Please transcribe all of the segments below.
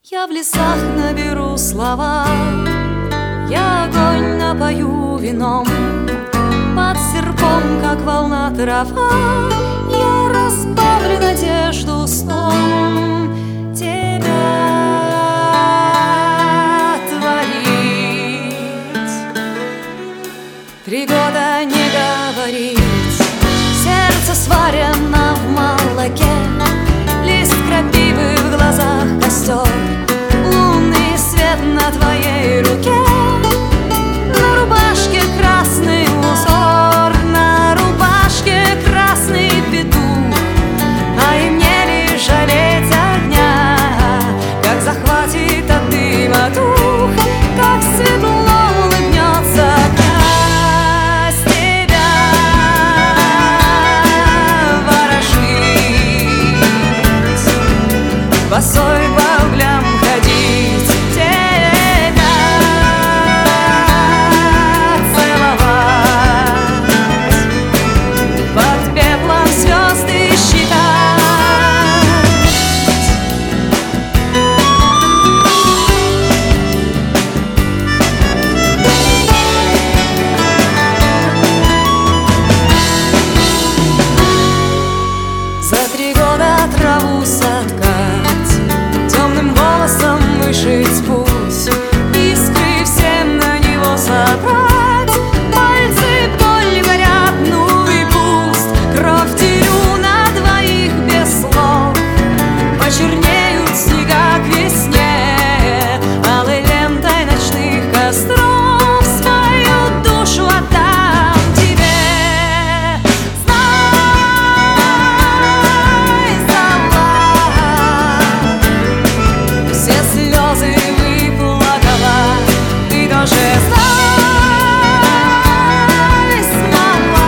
Я в лесах наберу слова, я огонь напою вином, под серпом, как волна трава, я разбавлю надежду сном. Тебя творить, 3 года не говорить, сердце сварено в молоке, лист крапивы в глазах, костер, лунный свет на твоей руке, на рубашке красный узор, на рубашке красный петух. А и мне лишь жалеть огня, как захватит от дыма дух, как светло улыбнется князь. Тебя ворожить, босой по углям ходить, тебя целовать, под пеплом звезды считать. За 3 года траву соткать, темным голосом вышить путь, искры всем на него собрать, пальцы болью горят, ну и пусть. Кровь терю на 2 без слов, почернеют снега к весне, алой лентой ночных костров свою душу отдам тебе. Все слезы выплакала, ты тоже знай, смогла.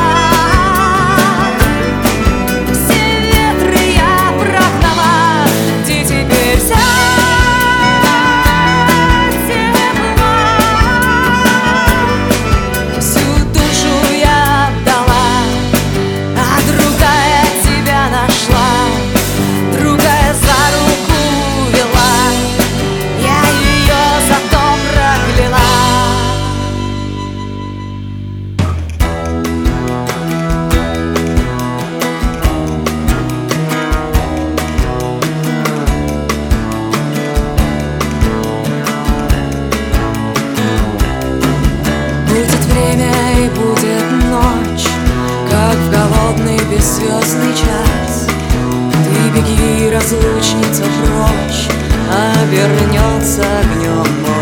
Все ветры я прогнала, ты теперь вся тепла. Всю душу я отдала, а другая тебя нашла, другая за руку вела, я ее зато прокляла. Будет время и будет ночь, как в голодный бесзвездный час. Ты беги, разлучница, прочь, а вернется огнем.